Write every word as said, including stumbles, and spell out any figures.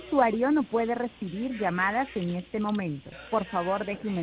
usuario no puede recibir llamadas en este momento. Por favor, deje un mensaje.